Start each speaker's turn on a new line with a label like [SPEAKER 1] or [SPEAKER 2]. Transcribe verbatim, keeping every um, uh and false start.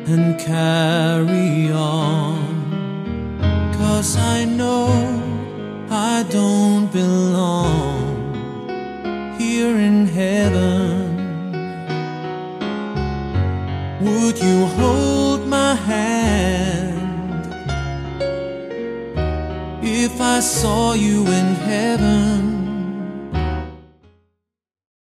[SPEAKER 1] and carry on. 'Cause I know I don't belong here in heaven. Would you hold my hand if I saw you in heaven?